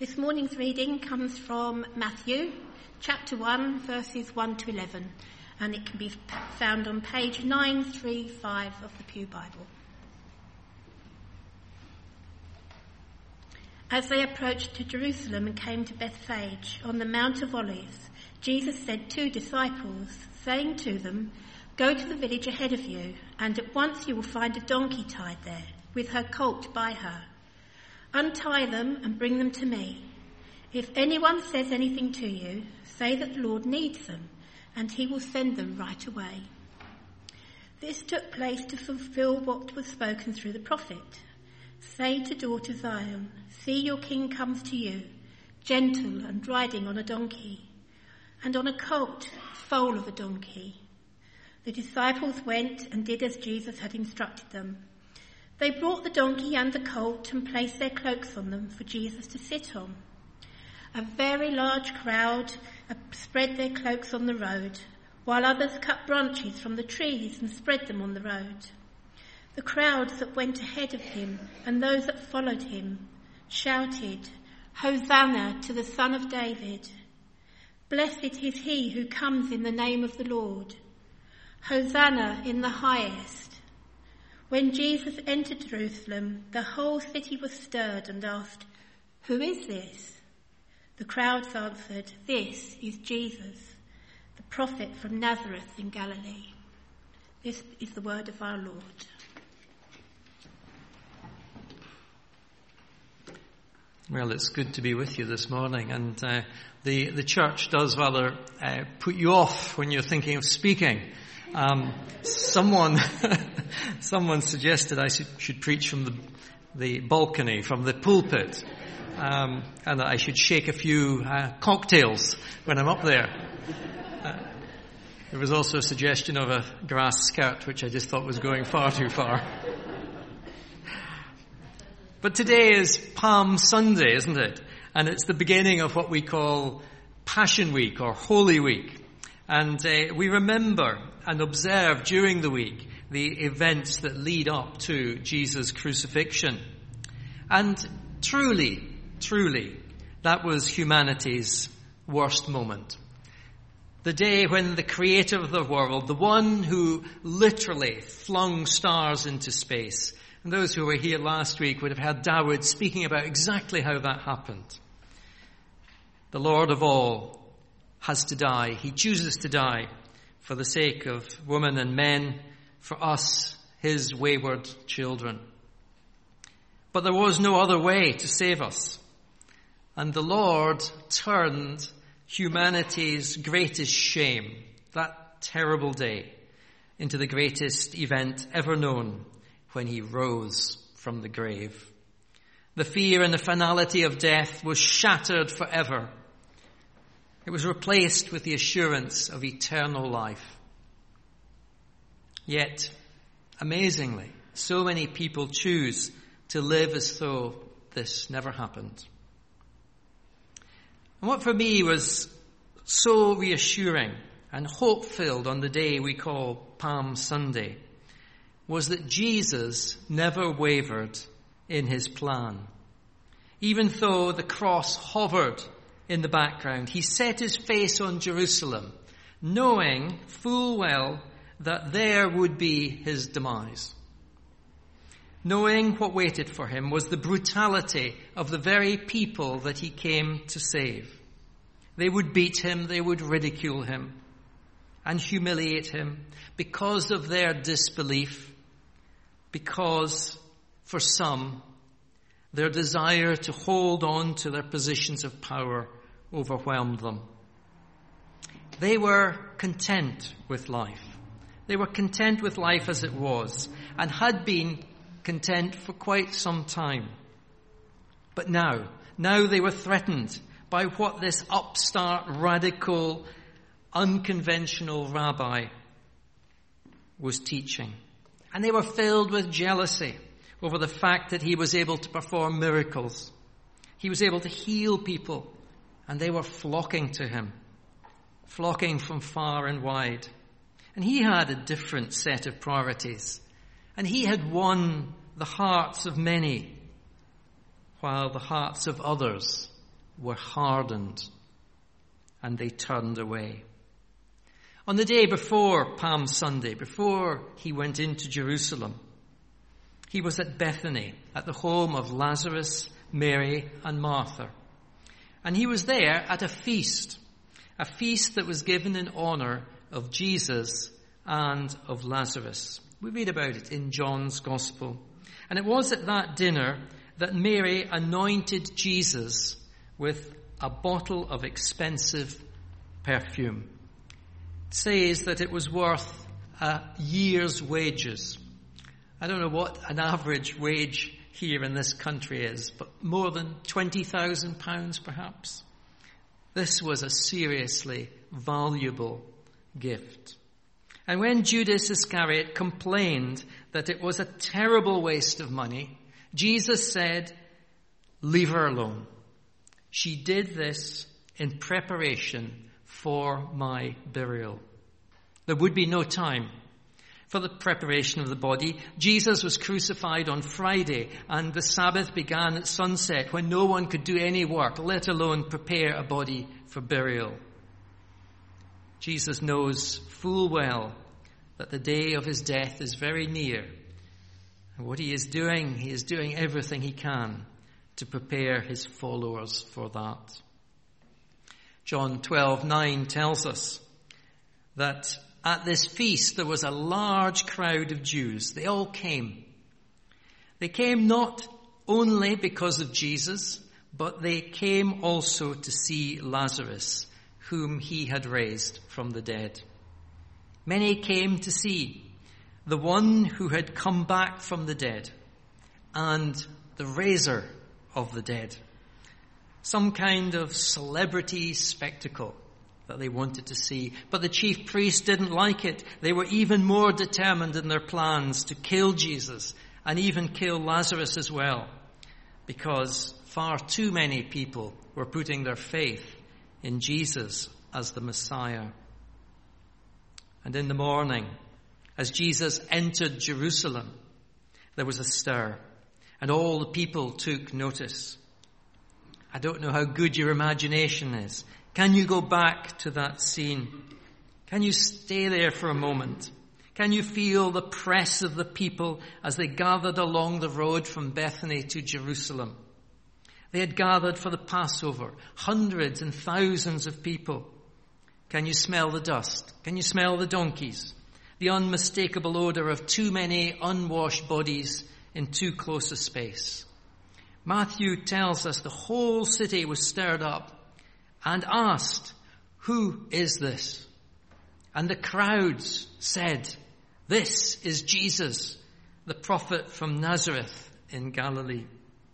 This morning's reading comes from Matthew, chapter 1, verses 1 to 11, and it can be found on page 935 of the Pew Bible. As they approached to Jerusalem and came to Bethphage on the Mount of Olives, Jesus sent 2 disciples, saying to them, "Go to the village ahead of you, and at once you will find a donkey tied there, with her colt by her. Untie them and bring them to me. If anyone says anything to you, say that the Lord needs them, and he will send them right away." This took place to fulfill what was spoken through the prophet. "Say to daughter Zion, see your king comes to you, gentle and riding on a donkey, and on a colt, foal of a donkey." The disciples went and did as Jesus had instructed them. They brought the donkey and the colt and placed their cloaks on them for Jesus to sit on. A very large crowd spread their cloaks on the road, while others cut branches from the trees and spread them on the road. The crowds that went ahead of him and those that followed him shouted, "Hosanna to the Son of David! Blessed is he who comes in the name of the Lord! Hosanna in the highest!" When Jesus entered Jerusalem, the whole city was stirred and asked, "Who is this?" The crowds answered, "This is Jesus, the prophet from Nazareth in Galilee." This is the word of our Lord. Well, it's good to be with you this morning, and the church does rather put you off when you're thinking of speaking. Someone suggested I should preach from the balcony, from the pulpit, and that I should shake a few cocktails when I'm up there. There was also a suggestion of a grass skirt, which I just thought was going far too far. But today is Palm Sunday, isn't it? And it's the beginning of what we call Passion Week or Holy Week. And we remember and observe during the week the events that lead up to Jesus' crucifixion. And truly, that was humanity's worst moment. The day when the creator of the world, the one who literally flung stars into space, and those who were here last week would have heard Dawood speaking about exactly how that happened. The Lord of all has to die. He chooses to die for the sake of women and men, for us, his wayward children. But there was no other way to save us. And the Lord turned humanity's greatest shame, that terrible day, into the greatest event ever known, when he rose from the grave. The fear and the finality of death was shattered forever. It was replaced with the assurance of eternal life. Yet, amazingly, so many people choose to live as though this never happened. And what for me was so reassuring and hope-filled on the day we call Palm Sunday was that Jesus never wavered in his plan. Even though the cross hovered in the background, he set his face on Jerusalem, knowing full well that there would be his demise. Knowing what waited for him was the brutality of the very people that he came to save. They would beat him, they would ridicule him, and humiliate him because of their disbelief, because, for some, their desire to hold on to their positions of power overwhelmed them. They were content with life. They were content with life as it was, and had been content for quite some time. But now they were threatened by what this upstart, radical, unconventional rabbi was teaching. And they were filled with jealousy over the fact that he was able to perform miracles. He was able to heal people, and they were flocking to him, flocking from far and wide. And he had a different set of priorities, and he had won the hearts of many, while the hearts of others were hardened, and they turned away. On the day before Palm Sunday, before he went into Jerusalem, he was at Bethany, at the home of Lazarus, Mary, and Martha. And he was there at a feast that was given in honor of Jesus and of Lazarus. We read about it in John's Gospel. And it was at that dinner that Mary anointed Jesus with a bottle of expensive perfume. It says that it was worth a year's wages. I don't know what an average wage here in this country is, but more than £20,000 perhaps. This was a seriously valuable gift. And when Judas Iscariot complained that it was a terrible waste of money, Jesus said, "Leave her alone. She did this in preparation for my burial." There would be no time for the preparation of the body. Jesus was crucified on Friday, and the Sabbath began at sunset when no one could do any work, let alone prepare a body for burial. Jesus knows full well that the day of his death is very near. And what he is doing everything he can to prepare his followers for that. John 12:9 tells us that at this feast there was a large crowd of Jews. They all came. They came not only because of Jesus, but they came also to see Lazarus, whom he had raised from the dead. Many came to see the one who had come back from the dead and the raiser of the dead. Some kind of celebrity spectacle that they wanted to see. But the chief priests didn't like it. They were even more determined in their plans to kill Jesus and even kill Lazarus as well, because far too many people were putting their faith in Jesus as the Messiah. And in the morning, as Jesus entered Jerusalem, there was a stir, and all the people took notice. I don't know how good your imagination is. Can you go back to that scene? Can you stay there for a moment? Can you feel the press of the people as they gathered along the road from Bethany to Jerusalem? They had gathered for the Passover, hundreds and thousands of people. Can you smell the dust? Can you smell the donkeys? The unmistakable odor of too many unwashed bodies in too close a space. Matthew tells us the whole city was stirred up and asked, "Who is this?" And the crowds said, "This is Jesus, the prophet from Nazareth in Galilee."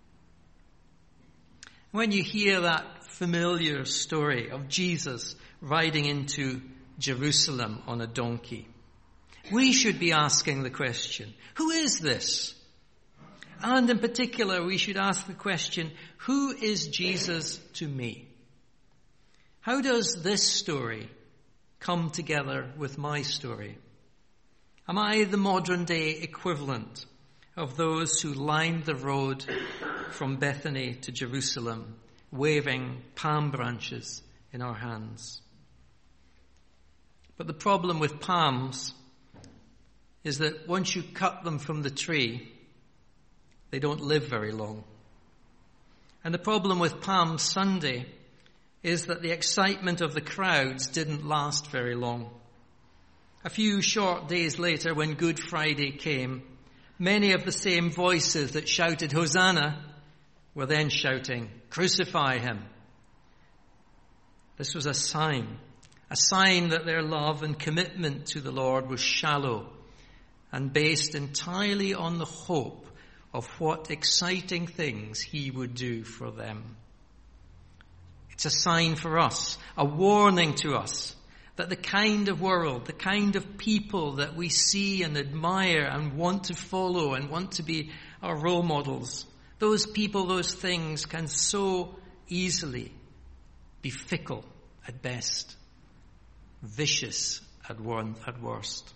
When you hear that familiar story of Jesus riding into Jerusalem on a donkey, we should be asking the question, who is this? And in particular, we should ask the question, who is Jesus to me? How does this story come together with my story? Am I the modern day equivalent of those who lined the road from Bethany to Jerusalem, waving palm branches in our hands? But the problem with palms is that once you cut them from the tree, they don't live very long. And the problem with Palm Sunday is that the excitement of the crowds didn't last very long. A few short days later, when Good Friday came, many of the same voices that shouted Hosanna were then shouting, "Crucify him." This was a sign that their love and commitment to the Lord was shallow and based entirely on the hope of what exciting things he would do for them. It's a sign for us, a warning to us, that the kind of world, the kind of people that we see and admire and want to follow and want to be our role models, those people, those things can so easily be fickle at best, vicious at worst.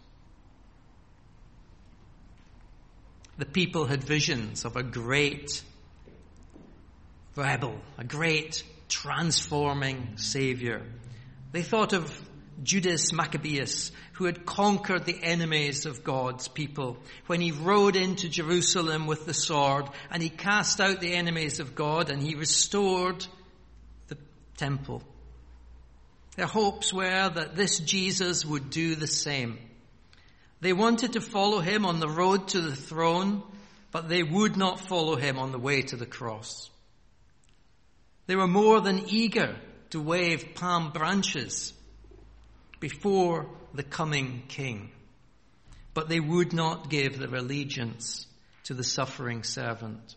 The people had visions of a great rebel, a great transforming Savior. They thought of Judas Maccabeus, who had conquered the enemies of God's people when he rode into Jerusalem with the sword and he cast out the enemies of God and he restored the temple. Their hopes were that this Jesus would do the same. They wanted to follow him on the road to the throne, but they would not follow him on the way to the cross. They were more than eager to wave palm branches before the coming king, but they would not give their allegiance to the suffering servant.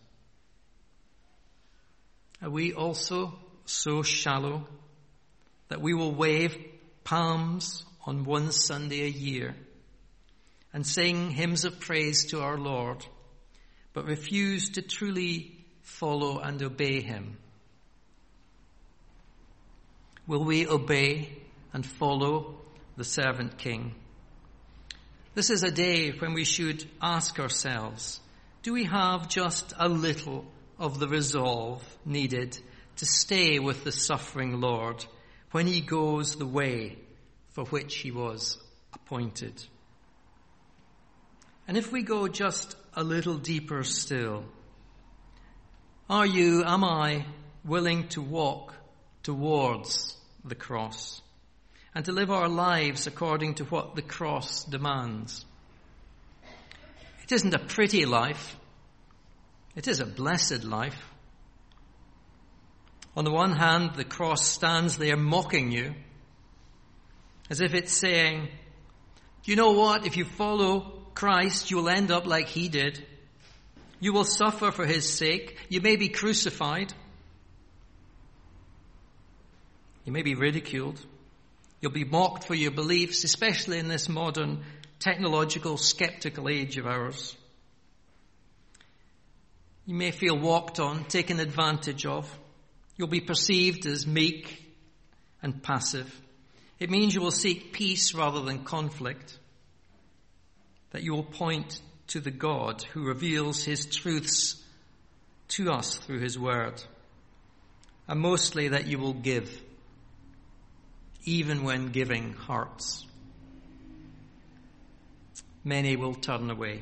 Are we also so shallow that we will wave palms on one Sunday a year and sing hymns of praise to our Lord, but refuse to truly follow and obey him? Will we obey and follow the servant king? This is a day when we should ask ourselves, do we have just a little of the resolve needed to stay with the suffering Lord when he goes the way for which he was appointed? And if we go just a little deeper still, am I willing to walk towards the cross and to live our lives according to what the cross demands? It isn't a pretty life. It is a blessed life. On the one hand, the cross stands there mocking you, as if it's saying, you know what, if you follow Christ, you'll end up like he did. You will suffer for his sake. You may be crucified. You may be ridiculed. You'll be mocked for your beliefs, especially in this modern, technological, skeptical age of ours. You may feel walked on, taken advantage of. You'll be perceived as meek and passive. It means you will seek peace rather than conflict. That you will point to the God who reveals his truths to us through his word. And mostly that you will give, even when giving hurts. Many will turn away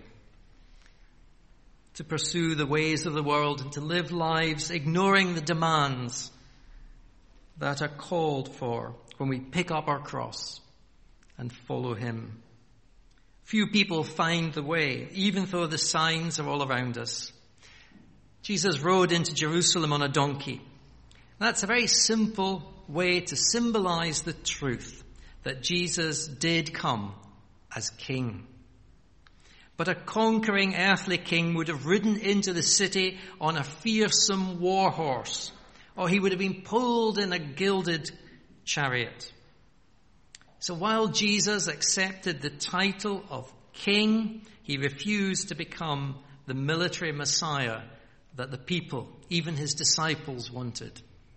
to pursue the ways of the world and to live lives ignoring the demands that are called for when we pick up our cross and follow him. Few people find the way, even though the signs are all around us. Jesus rode into Jerusalem on a donkey. That's a very simple way to symbolize the truth that Jesus did come as king. But a conquering earthly king would have ridden into the city on a fearsome war horse, or he would have been pulled in a gilded chariot. So while Jesus accepted the title of king, he refused to become the military Messiah that the people, even his disciples, wanted.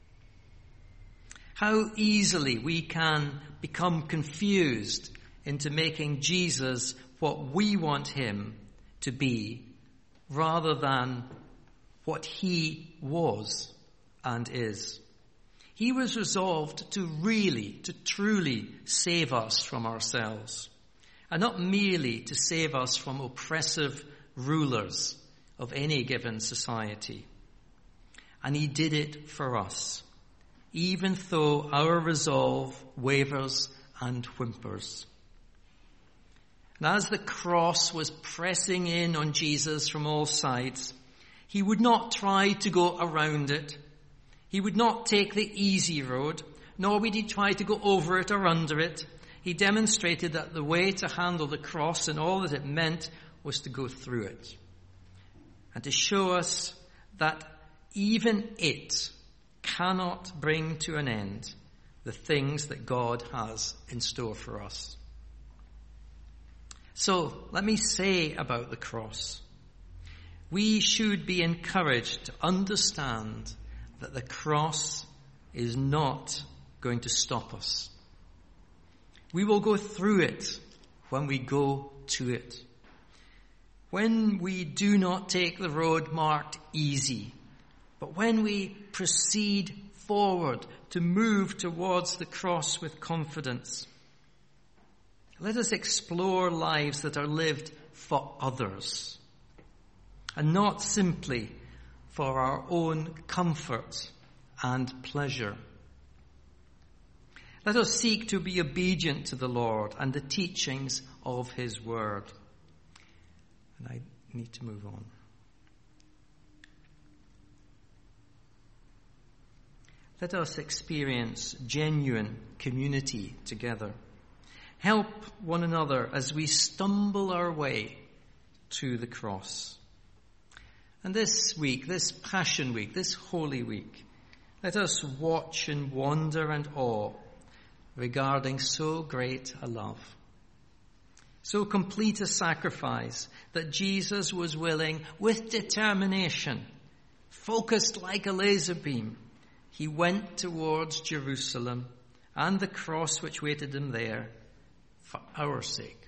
How easily we can become confused into making Jesus what we want him to be rather than what he was and is. He was resolved to truly save us from ourselves, and not merely to save us from oppressive rulers of any given society. And he did it for us, even though our resolve wavers and whimpers. And as the cross was pressing in on Jesus from all sides, he would not try to go around it. He would not take the easy road, nor would he try to go over it or under it. He demonstrated that the way to handle the cross and all that it meant was to go through it, and to show us that even it cannot bring to an end the things that God has in store for us. So, let me say about the cross. We should be encouraged to understand that the cross is not going to stop us. We will go through it when we go to it. When we do not take the road marked easy, but when we proceed forward, to move towards the cross with confidence. Let us explore lives that are lived for others and not simply for our own comfort and pleasure. Let us seek to be obedient to the Lord and the teachings of his word. And I need to move on. Let us experience genuine community together. Help one another as we stumble our way to the cross. And this week, this Passion Week, this Holy Week, let us watch in wonder and awe regarding so great a love, so complete a sacrifice that Jesus was willing, with determination, focused like a laser beam, he went towards Jerusalem and the cross which waited him there for our sake.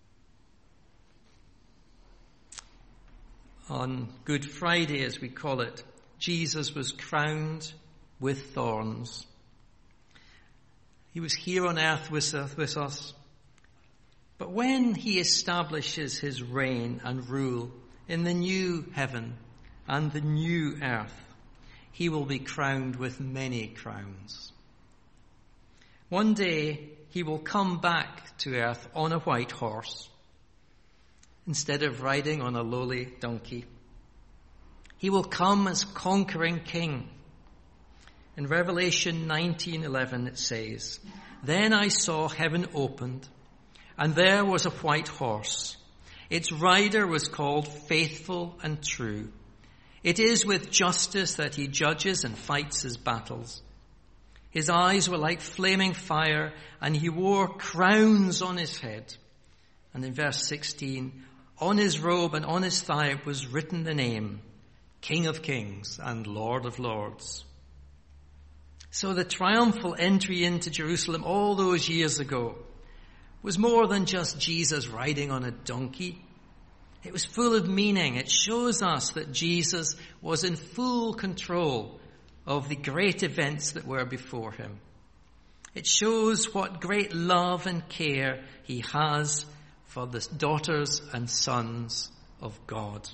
On Good Friday, as we call it, Jesus was crowned with thorns. He was here on earth with us. But when he establishes his reign and rule in the new heaven and the new earth, he will be crowned with many crowns. One day, he will come back to earth on a white horse instead of riding on a lowly donkey. He will come as conquering king. In Revelation 19:11 it says, "Then I saw heaven opened, and there was a white horse. Its rider was called Faithful and True. It is with justice that he judges and fights his battles. His eyes were like flaming fire, and he wore crowns on his head." And in verse 16, "On his robe and on his thigh was written the name, King of Kings and Lord of Lords." So the triumphal entry into Jerusalem all those years ago was more than just Jesus riding on a donkey. It was full of meaning. It shows us that Jesus was in full control of the great events that were before him. It shows what great love and care he has for the daughters and sons of God.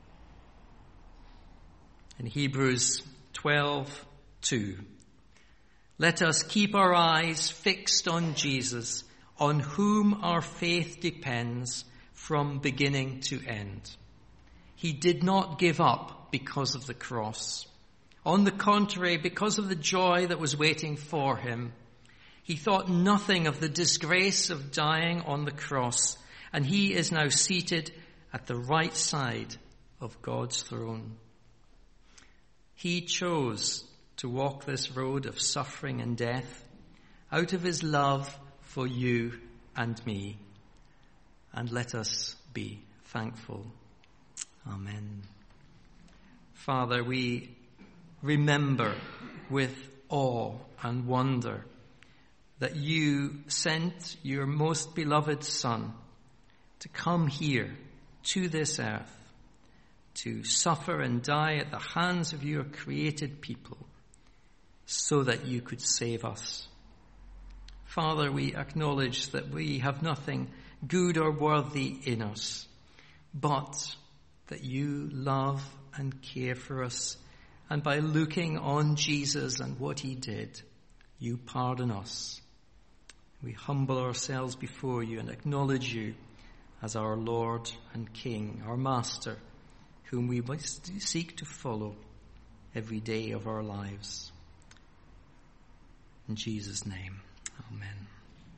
In Hebrews 12:2, "Let us keep our eyes fixed on Jesus, on whom our faith depends from beginning to end. He did not give up because of the cross. On the contrary, because of the joy that was waiting for him, he thought nothing of the disgrace of dying on the cross, and he is now seated at the right side of God's throne. He chose to walk this road of suffering and death out of his love for you and me. And let us be thankful. Amen. Father, we remember with awe and wonder that you sent your most beloved Son to come here to this earth, to suffer and die at the hands of your created people so that you could save us. Father, we acknowledge that we have nothing good or worthy in us, but that you love and care for us, and by looking on Jesus and what he did, you pardon us. We humble ourselves before you and acknowledge you as our Lord and King, our Master, whom we must seek to follow every day of our lives. In Jesus' name, amen.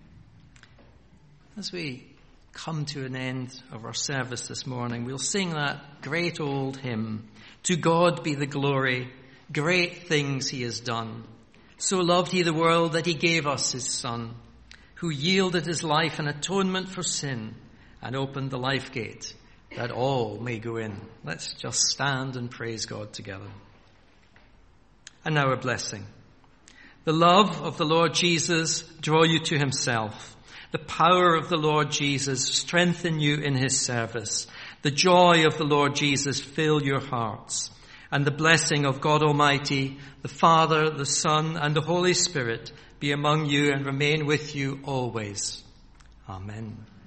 As we come to an end of our service this morning, we'll sing that great old hymn, "To God be the glory, great things he has done. So loved he the world that he gave us his Son, who yielded his life an atonement for sin and opened the life gate that all may go in." Let's just stand and praise God together. And now a blessing. The love of the Lord Jesus draw you to himself. The power of the Lord Jesus strengthen you in his service. The joy of the Lord Jesus fill your hearts. And the blessing of God Almighty, the Father, the Son, and the Holy Spirit be among you and remain with you always. Amen.